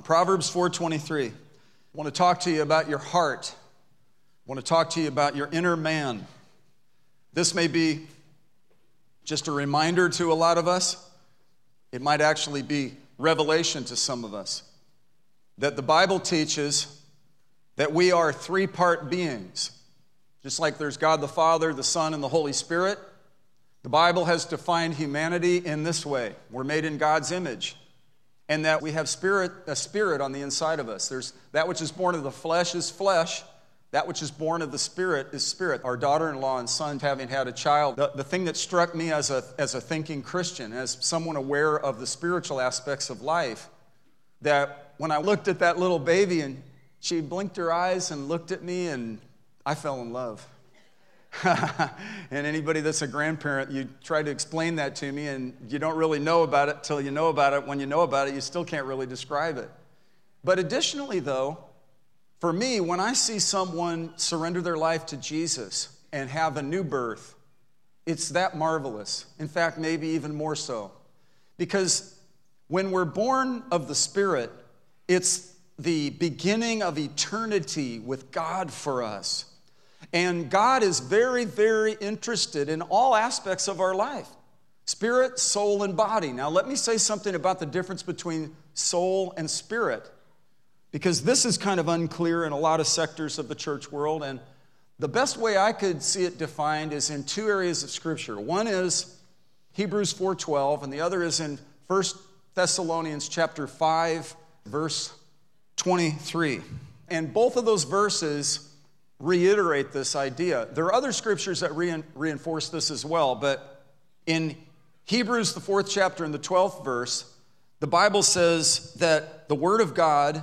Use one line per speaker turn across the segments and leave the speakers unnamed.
Proverbs 4:23. I want to talk to you about your heart. I want to talk to you about your inner man. This may be just a reminder to a lot of us. It might actually be revelation to some of us. That the Bible teaches that we are three-part beings. Just like there's God the Father, the Son, and the Holy Spirit, the Bible has defined humanity in this way. We're made in God's image. And that we have a spirit on the inside of us. There's that which is born of the flesh is flesh. That which is born of the spirit is spirit. Our daughter-in-law and son having had a child, the thing that struck me as a thinking Christian, as someone aware of the spiritual aspects of life, that when I looked at that little baby and she blinked her eyes and looked at me and I fell in love. And anybody that's a grandparent, you try to explain that to me and you don't really know about it till you know about it. When you know about it, you still can't really describe it. But additionally, though, for me, when I see someone surrender their life to Jesus and have a new birth, it's that marvelous. In fact, maybe even more so. Because when we're born of the Spirit, it's the beginning of eternity with God for us. And God is very, very interested in all aspects of our life. Spirit, soul, and body. Now, let me say something about the difference between soul and spirit, because this is kind of unclear in a lot of sectors of the church world. And the best way I could see it defined is in two areas of Scripture. One is Hebrews 4:12, and the other is in 1 Thessalonians chapter 5, verse 23. And both of those verses reiterate this idea. There are other scriptures that reinforce this as well, but in Hebrews, the 4th chapter and the 12th verse, the Bible says that the Word of God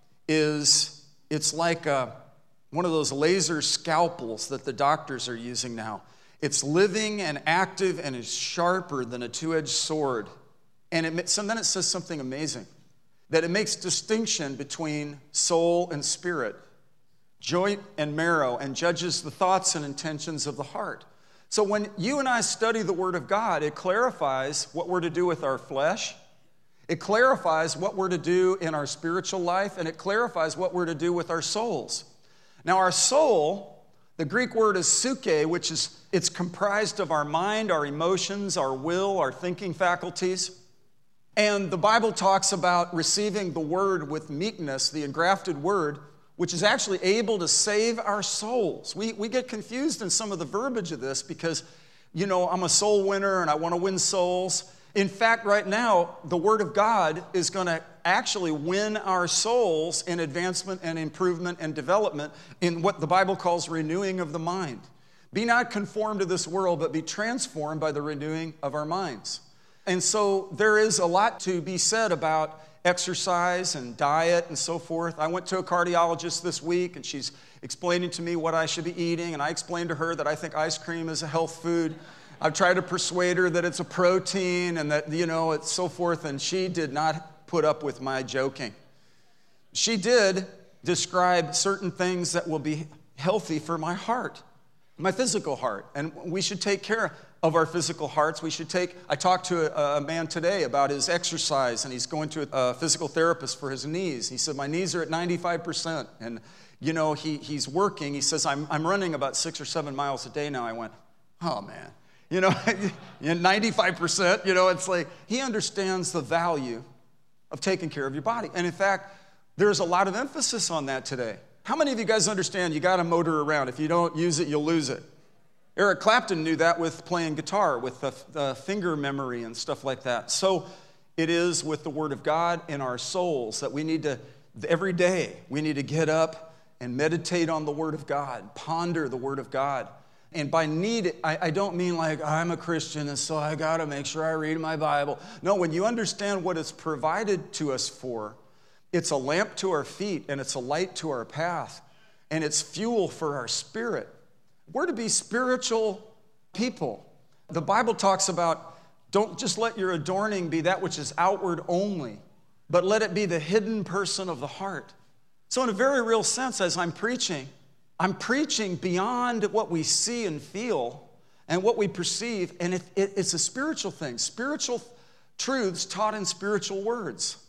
it's like one of those laser scalpels that the doctors are using now. It's living and active and is sharper than a two-edged sword. And then it says something amazing, that it makes distinction between soul and spirit, joint and marrow, and judges the thoughts and intentions of the heart. So when you and I study the Word of God, it clarifies what we're to do with our flesh. It clarifies what we're to do in our spiritual life, and it clarifies what we're to do with our souls. Now, our soul, the Greek word is psyche, it's comprised of our mind, our emotions, our will, our thinking faculties. And the Bible talks about receiving the Word with meekness, the engrafted Word, which is actually able to save our souls. We get confused in some of the verbiage of this because, I'm a soul winner and I want to win souls. In fact, right now, the Word of God is going to actually win our souls in advancement and improvement and development in what the Bible calls renewing of the mind. Be not conformed to this world, but be transformed by the renewing of our minds. And so there is a lot to be said about exercise and diet and so forth. I went to a cardiologist this week and she's explaining to me what I should be eating, and I explained to her that I think ice cream is a health food. I've tried to persuade her that it's a protein and that, it's so forth, and she did not put up with my joking. She did describe certain things that will be healthy for my heart, my physical heart, and we should take care of our physical hearts. I talked to a man today about his exercise, and he's going to a physical therapist for his knees. He said, my knees are at 95%, and he's working. He says, I'm running about 6 or 7 miles a day now. I went, oh man, 95%, it's like, he understands the value of taking care of your body. And in fact, there's a lot of emphasis on that today. How many of you guys understand you got to motor around? If you don't use it, you'll lose it. Eric Clapton knew that with playing guitar, with the finger memory and stuff like that. So it is with the Word of God in our souls that we need to, every day, we need to get up and meditate on the Word of God, ponder the Word of God. And by need, I don't mean like I'm a Christian and so I got to make sure I read my Bible. No, when you understand what it's provided to us for, it's a lamp to our feet and it's a light to our path and it's fuel for our spirit. We're to be spiritual people. The Bible talks about, don't just let your adorning be that which is outward only, but let it be the hidden person of the heart. So in a very real sense, as I'm preaching beyond what we see and feel and what we perceive, and it's a spiritual thing. Spiritual truths taught in spiritual words.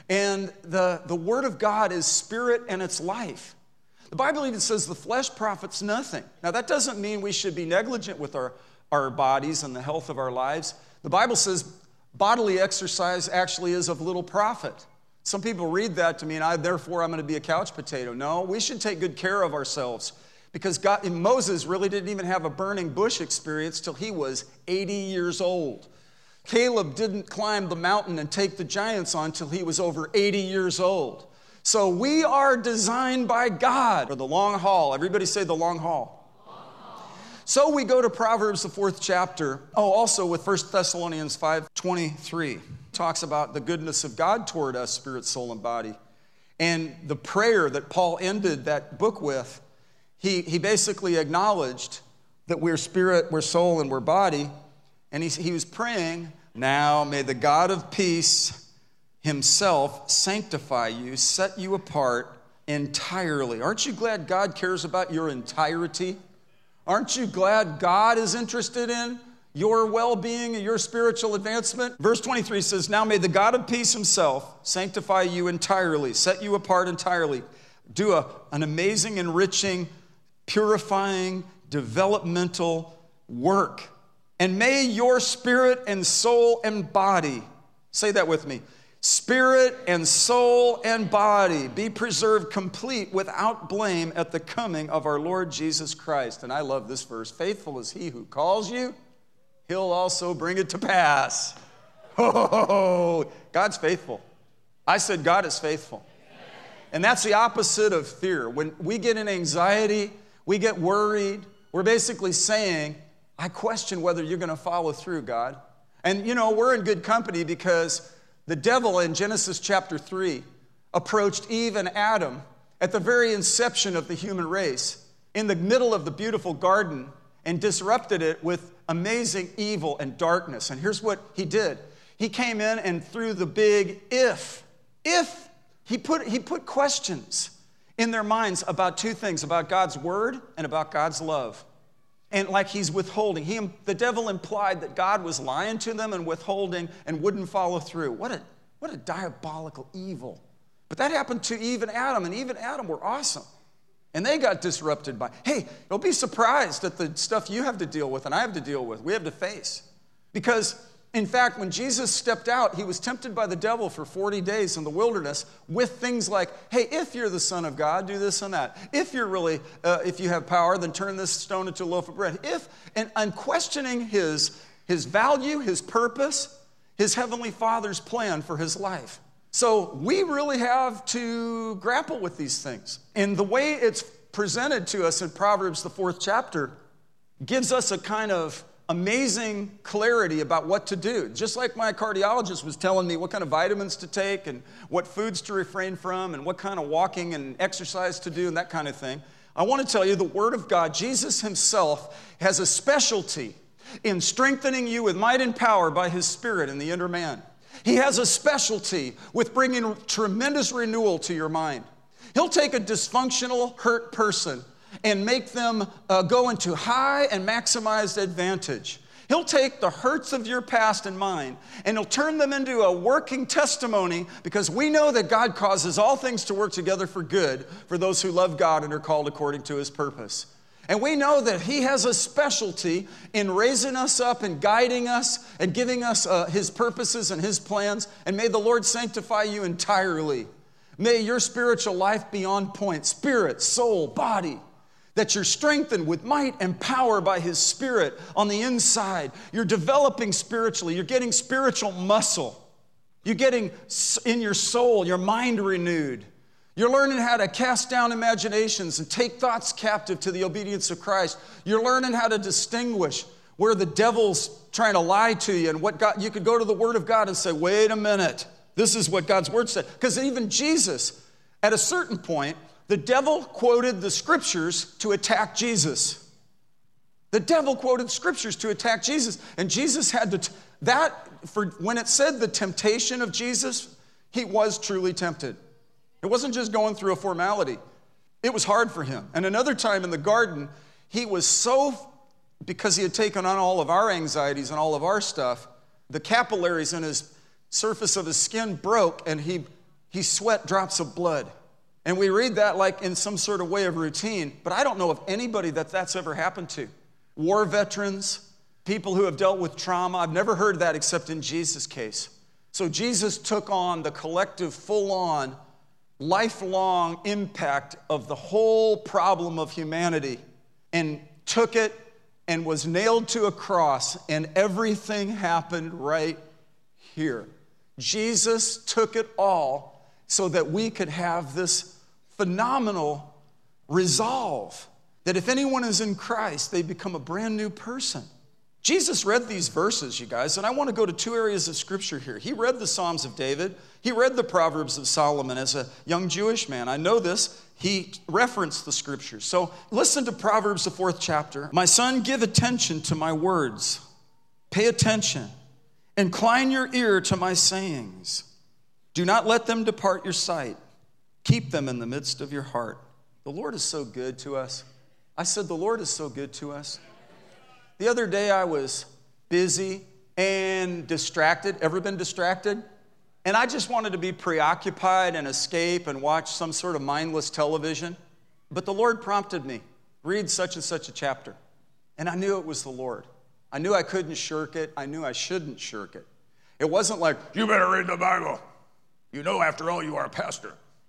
And the Word of God is spirit and it's life. The Bible even says the flesh profits nothing. Now, that doesn't mean we should be negligent with our bodies and the health of our lives. The Bible says bodily exercise actually is of little profit. Some people read that to mean, therefore, I'm going to be a couch potato. No, we should take good care of ourselves because Moses really didn't even have a burning bush experience till he was 80 years old. Caleb didn't climb the mountain and take the giants on till he was over 80 years old. So we are designed by God for the long haul. Everybody say the long haul. So we go to Proverbs, the 4th chapter. Also with 1 Thessalonians 5:23. Talks about the goodness of God toward us, spirit, soul, and body. And the prayer that Paul ended that book with, he basically acknowledged that we're spirit, we're soul, and we're body. And he was praying, now may the God of peace himself sanctify you, set you apart entirely. Aren't you glad God cares about your entirety? Aren't you glad God is interested in your well-being and your spiritual advancement? Verse 23 says, now may the God of peace himself sanctify you entirely, set you apart entirely. Do an amazing, enriching, purifying, developmental work. And may your spirit and soul and body, say that with me, spirit and soul and body be preserved complete without blame at the coming of our Lord Jesus Christ. And I love this verse. Faithful is he who calls you, he'll also bring it to pass. Oh, God's faithful. I said God is faithful. And that's the opposite of fear. When we get in anxiety, we get worried, we're basically saying, I question whether you're going to follow through, God. And we're in good company because the devil in Genesis chapter 3 approached Eve and Adam at the very inception of the human race in the middle of the beautiful garden and disrupted it with amazing evil and darkness. And here's what he did. He came in and threw the big if. He put questions in their minds about two things, about God's word and about God's love. And like he's withholding. The devil implied that God was lying to them and withholding and wouldn't follow through. What a diabolical evil. But that happened to Eve and Adam, and Eve and Adam were awesome. And they got disrupted by, hey, don't be surprised at the stuff you have to deal with and I have to deal with. We have to face. Because, in fact, when Jesus stepped out, he was tempted by the devil for 40 days in the wilderness with things like, hey, if you're the Son of God, do this and that. If you have power, then turn this stone into a loaf of bread. And I'm questioning his value, his purpose, his heavenly Father's plan for his life. So we really have to grapple with these things. And the way it's presented to us in Proverbs, the 4th chapter, gives us a kind of amazing clarity about what to do. Just like my cardiologist was telling me what kind of vitamins to take and what foods to refrain from and what kind of walking and exercise to do and that kind of thing. I want to tell you the Word of God, Jesus himself has a specialty in strengthening you with might and power by his Spirit in the inner man. He has a specialty with bringing tremendous renewal to your mind. He'll take a dysfunctional, hurt person and make them go into high and maximized advantage. He'll take the hurts of your past and mine, and he'll turn them into a working testimony because we know that God causes all things to work together for good for those who love God and are called according to his purpose. And we know that he has a specialty in raising us up and guiding us and giving us his purposes and his plans. And may the Lord sanctify you entirely. May your spiritual life be on point, spirit, soul, body. That you're strengthened with might and power by his Spirit on the inside. You're developing spiritually. You're getting spiritual muscle. You're getting in your soul, your mind renewed. You're learning how to cast down imaginations and take thoughts captive to the obedience of Christ. You're learning how to distinguish where the devil's trying to lie to you and what God, you could go to the Word of God and say, wait a minute, this is what God's Word said. Because even Jesus, at a certain point, the devil quoted the scriptures to attack Jesus. The devil quoted scriptures to attack Jesus. And Jesus had to, when it said the temptation of Jesus, he was truly tempted. It wasn't just going through a formality. It was hard for him. And another time in the garden, he was because he had taken on all of our anxieties and all of our stuff, the capillaries in his surface of his skin broke and he He sweat drops of blood. And we read that like in some sort of way of routine, but I don't know of anybody that's ever happened to. War veterans, people who have dealt with trauma, I've never heard that except in Jesus' case. So Jesus took on the collective, full-on, lifelong impact of the whole problem of humanity and took it and was nailed to a cross, and everything happened right here. Jesus took it all so that we could have this phenomenal resolve that if anyone is in Christ, they become a brand new person. Jesus read these verses, you guys, and I want to go to two areas of scripture here. He read the Psalms of David. He read the Proverbs of Solomon as a young Jewish man. I know this. He referenced the scriptures. So listen to Proverbs, the 4th chapter. My son, give attention to my words. Pay attention. Incline your ear to my sayings. Do not let them depart your sight. Keep them in the midst of your heart. The Lord is so good to us. I said, the Lord is so good to us. The other day I was busy and distracted. Ever been distracted? And I just wanted to be preoccupied and escape and watch some sort of mindless television. But the Lord prompted me, read such and such a chapter. And I knew it was the Lord. I knew I couldn't shirk it. I knew I shouldn't shirk it. It wasn't like, you better read the Bible. You know, after all, you are a pastor.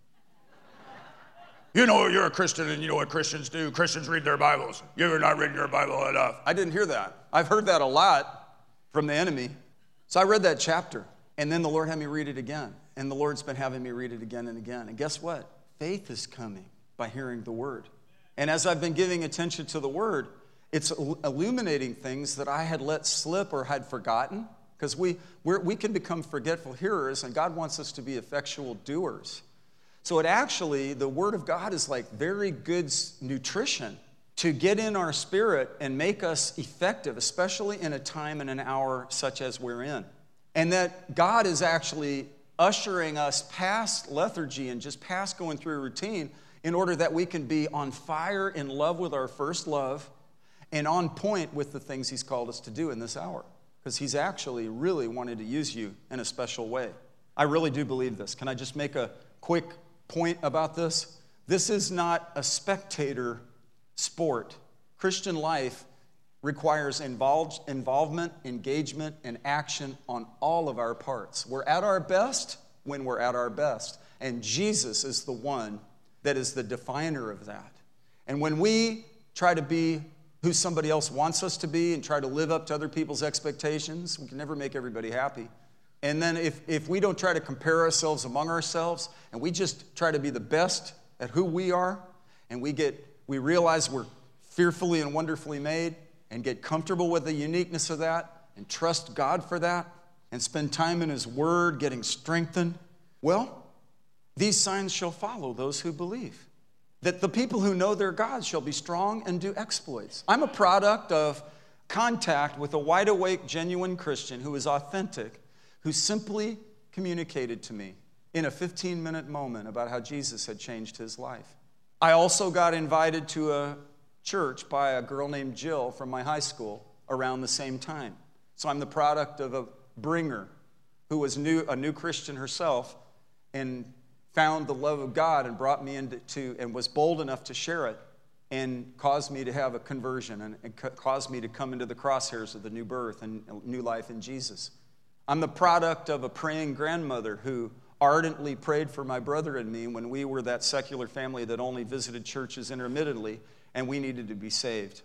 You know you're a Christian and you know what Christians do. Christians read their Bibles. You're not reading your Bible enough. I didn't hear that. I've heard that a lot from the enemy. So I read that chapter, and then the Lord had me read it again. And the Lord's been having me read it again and again. And guess what? Faith is coming by hearing the Word. And as I've been giving attention to the Word, it's illuminating things that I had let slip or had forgotten. Because we can become forgetful hearers, and God wants us to be effectual doers. So the Word of God is like very good nutrition to get in our spirit and make us effective, especially in a time and an hour such as we're in. And that God is actually ushering us past lethargy and just past going through a routine in order that we can be on fire, in love with our first love, and on point with the things He's called us to do in this hour. Because He's actually really wanted to use you in a special way. I really do believe this. Can I just make a quick point about this? This is not a spectator sport. Christian life requires involvement, engagement, and action on all of our parts. We're at our best when we're at our best. And Jesus is the one that is the definer of that. And when we try to be who somebody else wants us to be and try to live up to other people's expectations, we can never make everybody happy. And then if we don't try to compare ourselves among ourselves and we just try to be the best at who we are, and we realize we're fearfully and wonderfully made and get comfortable with the uniqueness of that and trust God for that and spend time in His Word getting strengthened, well, these signs shall follow those who believe. That the people who know their God shall be strong and do exploits. I'm a product of contact with a wide-awake, genuine Christian who is authentic, who simply communicated to me in a 15-minute moment about how Jesus had changed his life. I also got invited to a church by a girl named Jill from my high school around the same time. So I'm the product of a bringer who was a new Christian herself and found the love of God and brought me into and was bold enough to share it and caused me to have a conversion and caused me to come into the crosshairs of the new birth and new life in Jesus. I'm the product of a praying grandmother who ardently prayed for my brother and me when we were that secular family that only visited churches intermittently and we needed to be saved.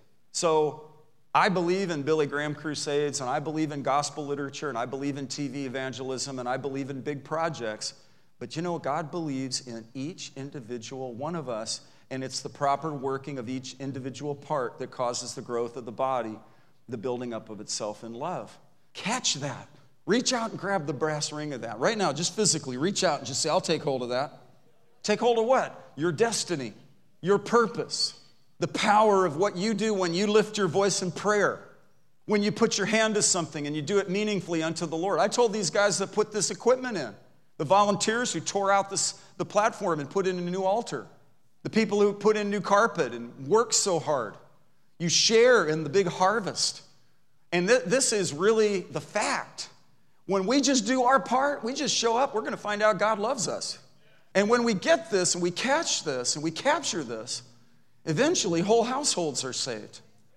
So I believe in Billy Graham crusades, and I believe in gospel literature, and I believe in TV evangelism, and I believe in big projects. But you know, God believes in each individual one of us, and it's the proper working of each individual part that causes the growth of the body, the building up of itself in love. Catch that. Reach out and grab the brass ring of that. Right now, just physically, reach out and just say, I'll take hold of that. Take hold of what? Your destiny, your purpose, the power of what you do when you lift your voice in prayer, when you put your hand to something and you do it meaningfully unto the Lord. I told these guys that put this equipment in, the volunteers who tore out the platform and put in a new altar, the people who put in new carpet and worked so hard. You share in the big harvest. And this is really the fact. When we just do our part, we just show up, we're going to find out God loves us. And when we get this and we catch this and we capture this, eventually whole households are saved.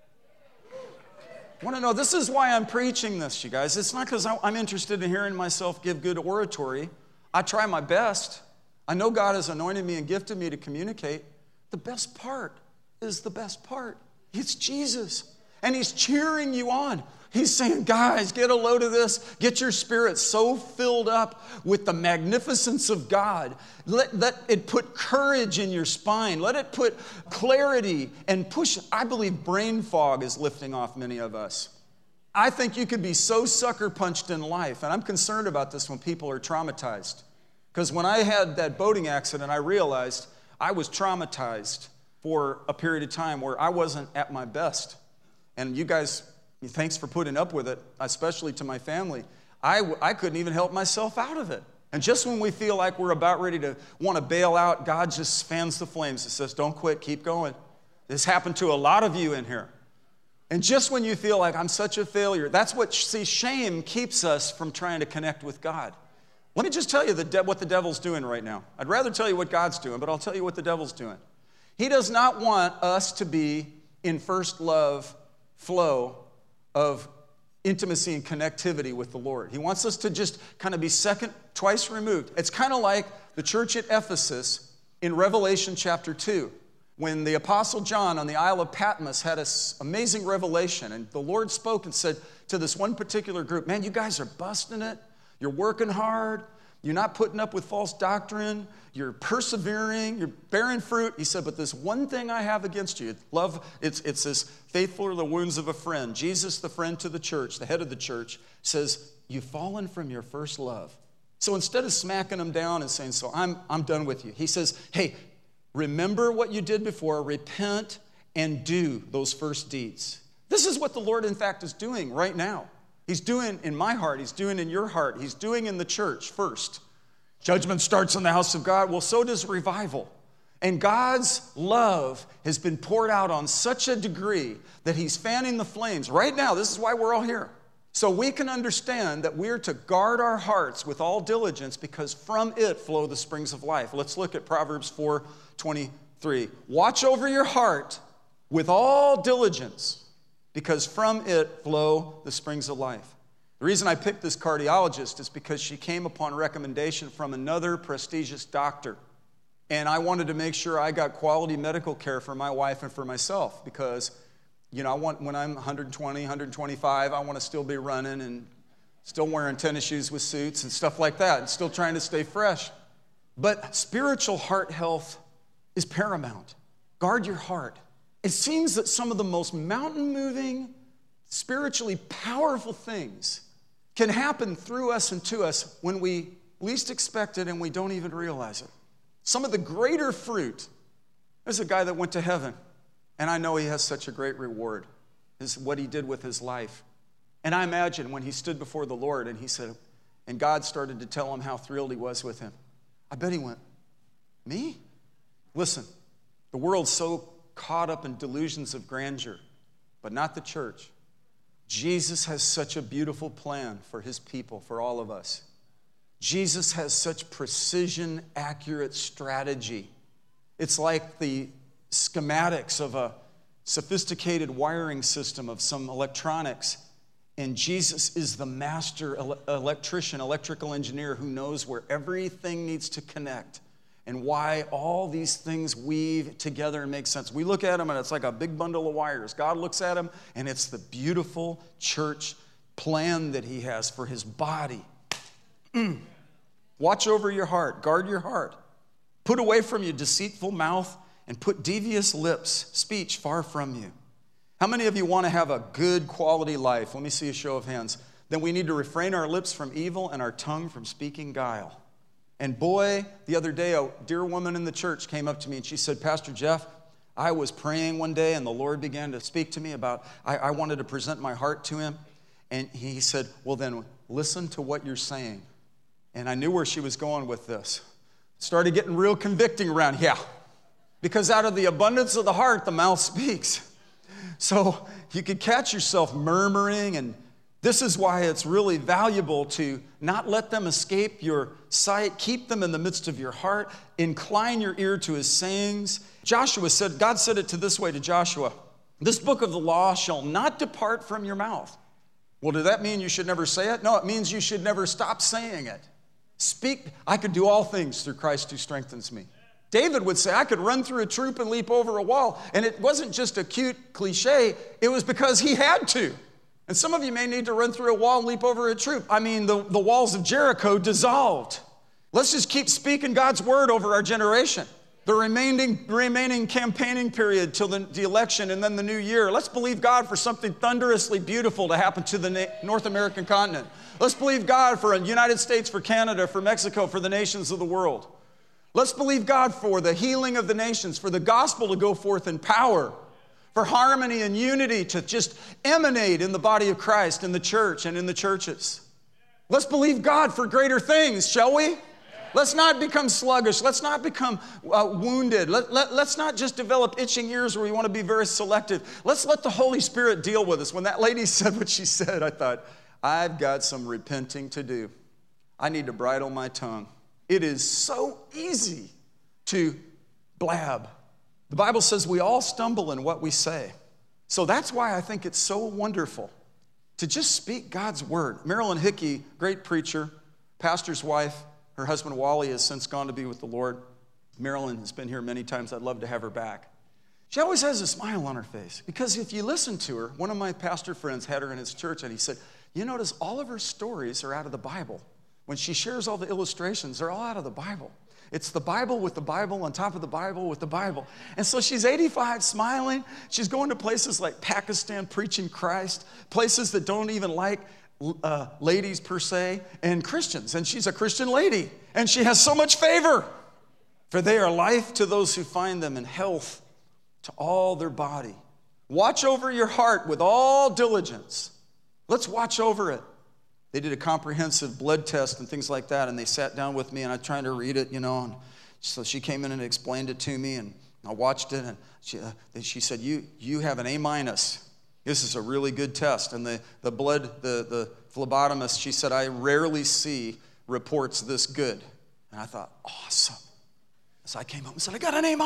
I want to know, this is why I'm preaching this, you guys. It's not because I'm interested in hearing myself give good oratory. I try my best. I know God has anointed me and gifted me to communicate. The best part is the best part. It's Jesus. And he's cheering you on. He's saying, guys, get a load of this. Get your spirit so filled up with the magnificence of God. Let it put courage in your spine. Let it put clarity and push. I believe brain fog is lifting off many of us. I think you could be so sucker punched in life, and I'm concerned about this when people are traumatized. Because when I had that boating accident, I realized I was traumatized for a period of time where I wasn't at my best. And you guys, thanks for putting up with it, especially to my family. I couldn't even help myself out of it. And just when we feel like we're about ready to want to bail out, God just fans the flames and says, don't quit, keep going. This happened to a lot of you in here. And just when you feel like I'm such a failure, that's what, see, shame keeps us from trying to connect with God. Let me just tell you what the devil's doing right now. I'd rather tell you what God's doing, but I'll tell you what the devil's doing. He does not want us to be in first love flow of intimacy and connectivity with the Lord. He wants us to just kind of be twice removed. It's kind of like the church at Ephesus in Revelation chapter 2, when the Apostle John on the Isle of Patmos had an amazing revelation, and the Lord spoke and said to this one particular group, man, you guys are busting it. You're working hard. You're not putting up with false doctrine. You're persevering. You're bearing fruit. He said, but this one thing I have against you, love, it's this faithful are the wounds of a friend. Jesus, the friend to the church, the head of the church, says, you've fallen from your first love. So instead of smacking them down and saying, so I'm done with you, he says, hey, remember what you did before, repent and do those first deeds. This is what the Lord, in fact, is doing right now. He's doing in my heart. He's doing in your heart. He's doing in the church first. Judgment starts in the house of God. Well, so does revival. And God's love has been poured out on such a degree that he's fanning the flames. Right now, this is why we're all here. So we can understand that we're to guard our hearts with all diligence because from it flow the springs of life. Let's look at Proverbs 4:23. Watch over your heart with all diligence, because from it flow the springs of life. The reason I picked this cardiologist is because she came upon recommendation from another prestigious doctor. And I wanted to make sure I got quality medical care for my wife and for myself because, you know, when I'm 120, 125, I want to still be running and still wearing tennis shoes with suits and stuff like that and still trying to stay fresh. But spiritual heart health is paramount. Guard your heart. It seems that some of the most mountain-moving, spiritually powerful things can happen through us and to us when we least expect it and we don't even realize it. Some of the greater fruit, there's a guy that went to heaven, and I know he has such a great reward, is what he did with his life. And I imagine when he stood before the Lord and he said, and God started to tell him how thrilled he was with him. I bet he went, me? Listen, the world's so caught up in delusions of grandeur, but not the church. Jesus has such a beautiful plan for his people, for all of us. Jesus has such precision, accurate strategy. It's like the schematics of a sophisticated wiring system of some electronics. And Jesus is the master electrician, electrical engineer who knows where everything needs to connect and why all these things weave together and make sense. We look at them and it's like a big bundle of wires. God looks at them and it's the beautiful church plan that he has for his body. Watch over your heart. Guard your heart. Put away from you deceitful mouth and put devious lips, speech far from you. How many of you want to have a good quality life? Let me see a show of hands. Then we need to refrain our lips from evil and our tongue from speaking guile. And boy, the other day, a dear woman in the church came up to me and she said, Pastor Jeff, I was praying one day and the Lord began to speak to me about, I wanted to present my heart to him. And he said, well then, listen to what you're saying. And I knew where she was going with this. Started getting real convicting around, yeah. Because out of the abundance of the heart, the mouth speaks. So you could catch yourself murmuring and This is why it's really valuable to not let them escape your sight. Keep them in the midst of your heart. Incline your ear to his sayings. Joshua said, God said it this way to Joshua, this book of the law shall not depart from your mouth. Well, does that mean you should never say it? No, it means you should never stop saying it. Speak, I can do all things through Christ who strengthens me. David would say, I could run through a troop and leap over a wall. And it wasn't just a cute cliche. It was because he had to. And some of you may need to run through a wall and leap over a troop. I mean, the walls of Jericho dissolved. Let's just keep speaking God's word over our generation. The remaining campaigning period till the election and then the new year. Let's believe God for something thunderously beautiful to happen to the North American continent. Let's believe God for the United States, for Canada, for Mexico, for the nations of the world. Let's believe God for the healing of the nations, for the gospel to go forth in power, for harmony and unity to just emanate in the body of Christ, in the church and in the churches. Let's believe God for greater things, shall we? Let's not become sluggish. Let's not become wounded. Let's not just develop itching ears where we want to be very selective. Let's let the Holy Spirit deal with us. When that lady said what she said, I thought, I've got some repenting to do. I need to bridle my tongue. It is so easy to blab. The Bible says we all stumble in what we say. So that's why I think it's so wonderful to just speak God's word. Marilyn Hickey, great preacher, pastor's wife. Her husband Wally has since gone to be with the Lord. Marilyn has been here many times. I'd love to have her back. She always has a smile on her face because if you listen to her, one of my pastor friends had her in his church and he said, you notice all of her stories are out of the Bible. When she shares all the illustrations, they're all out of the Bible. It's the Bible with the Bible on top of the Bible with the Bible. And so she's 85, smiling. She's going to places like Pakistan preaching Christ, places that don't even like ladies per se, and Christians. And she's a Christian lady. And she has so much favor. For they are life to those who find them and health to all their body. Watch over your heart with all diligence. Let's watch over it. They did a comprehensive blood test and things like that, and they sat down with me, and I tried to read it, and so she came in and explained it to me, and I watched it, and she said, you have an A-. This is a really good test. And the phlebotomist, she said, I rarely see reports this good. And I thought, awesome. So I came home and said, I got an A-.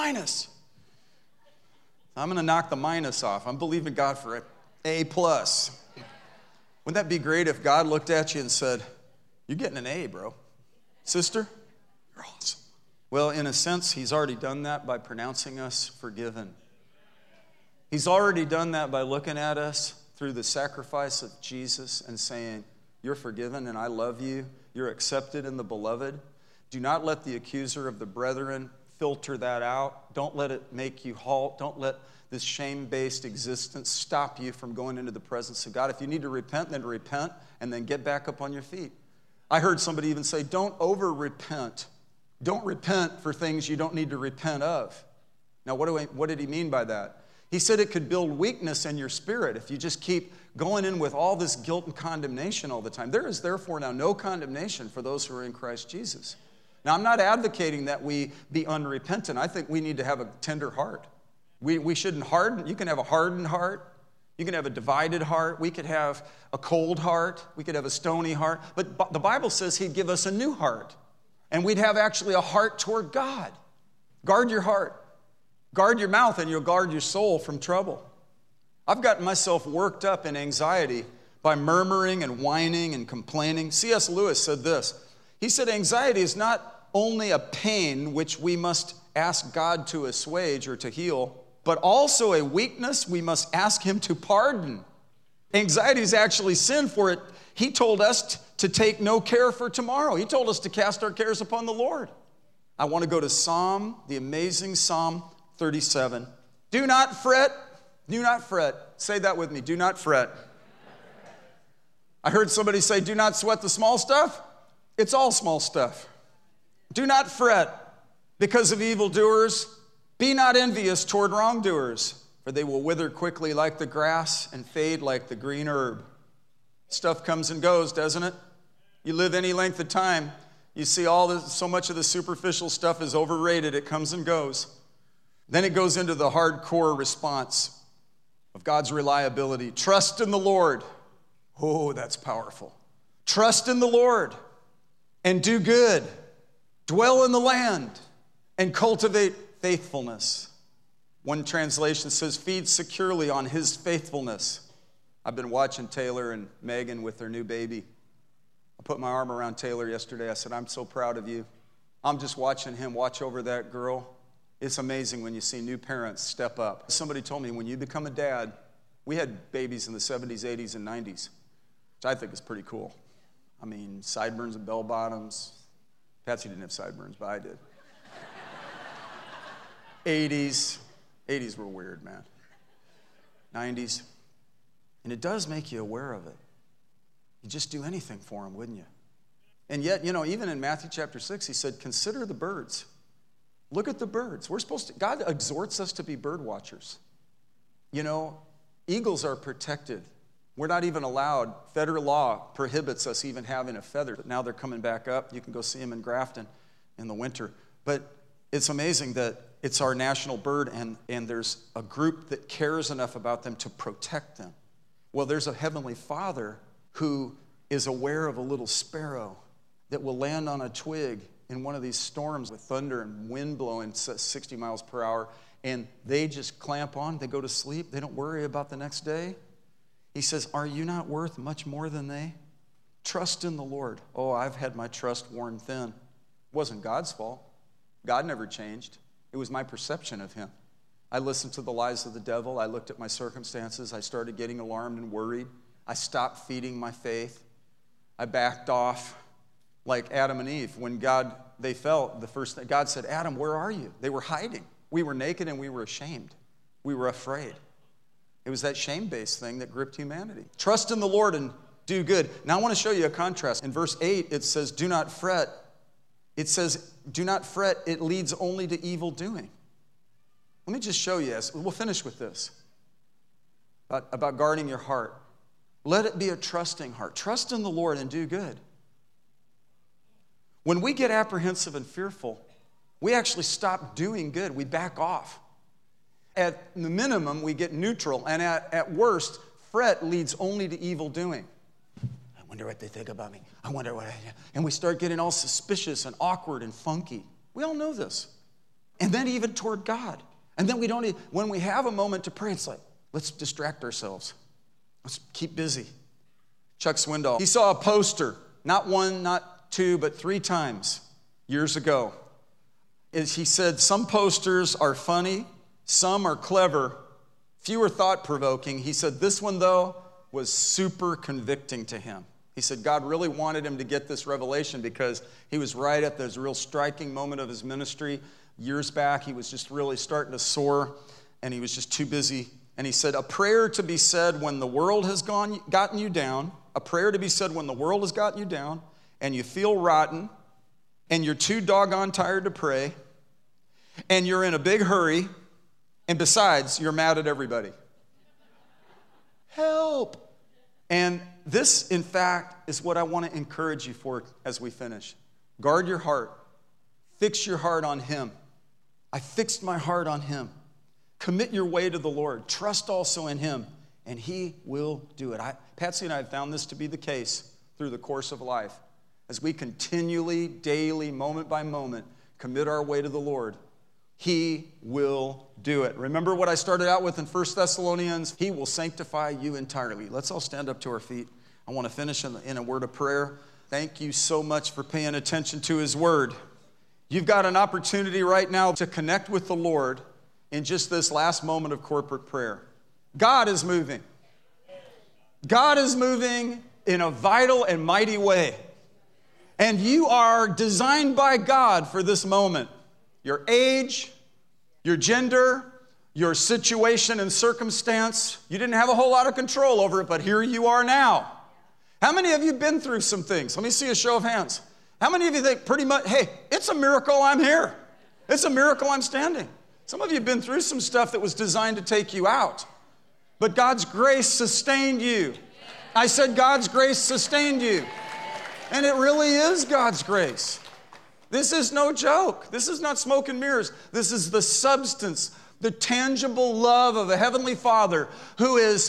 I'm going to knock the minus off. I'm believing God for an A+. Wouldn't that be great if God looked at you and said, you're getting an A, bro. Sister, you're awesome. Well, in a sense, he's already done that by pronouncing us forgiven. He's already done that by looking at us through the sacrifice of Jesus and saying, you're forgiven and I love you. You're accepted in the beloved. Do not let the accuser of the brethren filter that out. Don't let it make you halt. Don't let this shame-based existence stop you from going into the presence of God. If you need to repent, then repent and then get back up on your feet. I heard somebody even say, don't over-repent. Don't repent for things you don't need to repent of. Now, what did he mean by that? He said it could build weakness in your spirit if you just keep going in with all this guilt and condemnation all the time. There is therefore now no condemnation for those who are in Christ Jesus. Now, I'm not advocating that we be unrepentant. I think we need to have a tender heart. We shouldn't harden. You can have a hardened heart. You can have a divided heart. We could have a cold heart. We could have a stony heart. But the Bible says he'd give us a new heart. And we'd have actually a heart toward God. Guard your heart. Guard your mouth and you'll guard your soul from trouble. I've gotten myself worked up in anxiety by murmuring and whining and complaining. C.S. Lewis said this. He said, anxiety is not only a pain which we must ask God to assuage or to heal, but also a weakness we must ask him to pardon. Anxiety is actually sin, for it. He told us to take no care for tomorrow. He told us to cast our cares upon the Lord. I want to go to the amazing Psalm 37. Do not fret. Do not fret. Say that with me. Do not fret. I heard somebody say, do not sweat the small stuff. It's all small stuff. Do not fret because of evildoers. Be not envious toward wrongdoers, for they will wither quickly like the grass and fade like the green herb. Stuff comes and goes, doesn't it? You live any length of time, you see so much of the superficial stuff is overrated. It comes and goes. Then it goes into the hardcore response of God's reliability. Trust in the Lord Oh, that's powerful. Trust in the Lord and do good. Dwell in the land and cultivate faithfulness. One translation says, feed securely on his faithfulness. I've been watching Taylor and Megan with their new baby. I put my arm around Taylor yesterday. I said, I'm so proud of you. I'm just watching him watch over that girl. It's amazing when you see new parents step up. Somebody told me when you become a dad, we had babies in the 70s, 80s, and 90s, which I think is pretty cool. I mean, sideburns and bell bottoms. Patsy didn't have sideburns, but I did. 80s were weird, man. 90s. And it does make you aware of it. You'd just do anything for them, wouldn't you? And yet, even in Matthew chapter 6, he said, consider the birds. Look at the birds. God exhorts us to be bird watchers. Eagles are protected. We're not even allowed. Federal law prohibits us even having a feather. But now they're coming back up. You can go see them in Grafton in the winter. But it's amazing that it's our national bird, and there's a group that cares enough about them to protect them. Well, there's a heavenly Father who is aware of a little sparrow that will land on a twig in one of these storms with thunder and wind blowing 60 miles per hour, and they just clamp on. They go to sleep. They don't worry about the next day. He says, are you not worth much more than they? Trust in the Lord. Oh, I've had my trust worn thin. It wasn't God's fault. God never changed. It was my perception of him. I listened to the lies of the devil. I looked at my circumstances. I started getting alarmed and worried. I stopped feeding my faith. I backed off like Adam and Eve. When they fell, the first thing, God said, Adam, where are you? They were hiding. We were naked and we were ashamed. We were afraid. It was that shame-based thing that gripped humanity. Trust in the Lord and do good. Now I want to show you a contrast. In verse 8, it says, do not fret. It says, do not fret. It leads only to evil doing. Let me just show you this. We'll finish with this. About guarding your heart. Let it be a trusting heart. Trust in the Lord and do good. When we get apprehensive and fearful, we actually stop doing good. We back off. At the minimum, we get neutral. And at worst, fret leads only to evil doing. I wonder what they think about me. I wonder what And we start getting all suspicious and awkward and funky. We all know this. And then even toward God. And then when we have a moment to pray, it's like, let's distract ourselves. Let's keep busy. Chuck Swindoll, he saw a poster, not one, not two, but 3 times years ago. He said, some posters are funny, some are clever, few are thought-provoking. He said, this one, though, was super convicting to him. He said God really wanted him to get this revelation because he was right at this real striking moment of his ministry. Years back, he was just really starting to soar, and he was just too busy. And he said, a prayer to be said when the world has gotten you down, a prayer to be said when the world has gotten you down, and you feel rotten, and you're too doggone tired to pray, and you're in a big hurry, and besides, you're mad at everybody. Help! And this, in fact, is what I want to encourage you for as we finish. Guard your heart. Fix your heart on him. I fixed my heart on him. Commit your way to the Lord. Trust also in him, and he will do it. Patsy and I have found this to be the case through the course of life. As we continually, daily, moment by moment, commit our way to the Lord, he will do it. Remember what I started out with in 1 Thessalonians? He will sanctify you entirely. Let's all stand up to our feet. I want to finish in a word of prayer. Thank you so much for paying attention to his word. You've got an opportunity right now to connect with the Lord in just this last moment of corporate prayer. God is moving. God is moving in a vital and mighty way. And you are designed by God for this moment. Your age, your gender, your situation and circumstance, you didn't have a whole lot of control over it, but here you are now. How many of you have been through some things? Let me see a show of hands. How many of you think pretty much, hey, it's a miracle I'm here. It's a miracle I'm standing. Some of you have been through some stuff that was designed to take you out. But God's grace sustained you. I said God's grace sustained you. And it really is God's grace. This is no joke. This is not smoke and mirrors. This is the substance, the tangible love of a heavenly Father who is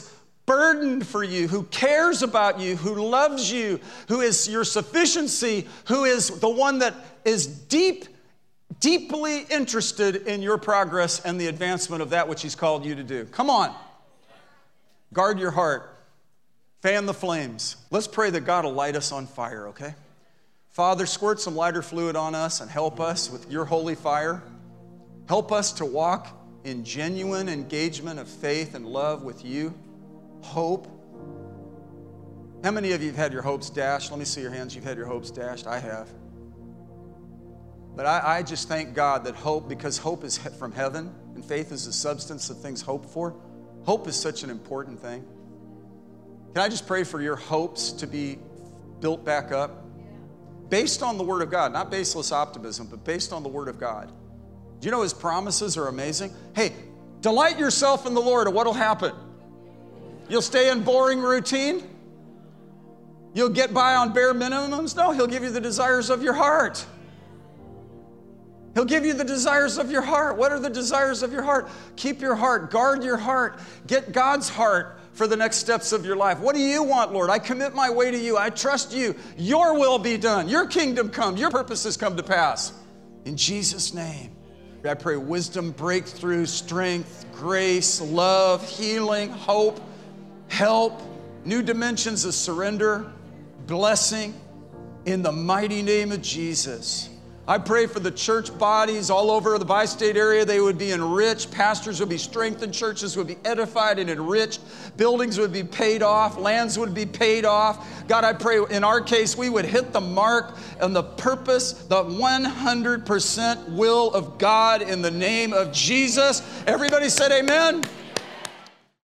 burdened for you, who cares about you, who loves you, who is your sufficiency, who is the one that is deeply interested in your progress and the advancement of that which he's called you to do. Come on. Guard your heart. Fan the flames. Let's pray that God will light us on fire, okay? Father, squirt some lighter fluid on us and help us with your holy fire. Help us to walk in genuine engagement of faith and love with you. Hope. How many of you have had your hopes dashed? Let me see your hands. You've had your hopes dashed. I have. But I just thank God that hope, because hope is from heaven and faith is the substance of things hoped for. Hope is such an important thing. Can I just pray for your hopes to be built back up? Based on the Word of God, not baseless optimism, but based on the Word of God. Do you know His promises are amazing? Hey, delight yourself in the Lord, and what'll happen? You'll stay in boring routine? You'll get by on bare minimums? No, He'll give you the desires of your heart. He'll give you the desires of your heart. What are the desires of your heart? Keep your heart. Guard your heart. Get God's heart for the next steps of your life. What do you want, Lord? I commit my way to you. I trust you. Your will be done. Your kingdom come. Your purposes come to pass. In Jesus' name, I pray wisdom, breakthrough, strength, grace, love, healing, hope, help, new dimensions of surrender, blessing, in the mighty name of Jesus. I pray for the church bodies all over the bi-state area. They would be enriched. Pastors would be strengthened. Churches would be edified and enriched. Buildings would be paid off. Lands would be paid off. God, I pray in our case, we would hit the mark and the purpose, the 100% will of God in the name of Jesus. Everybody said amen.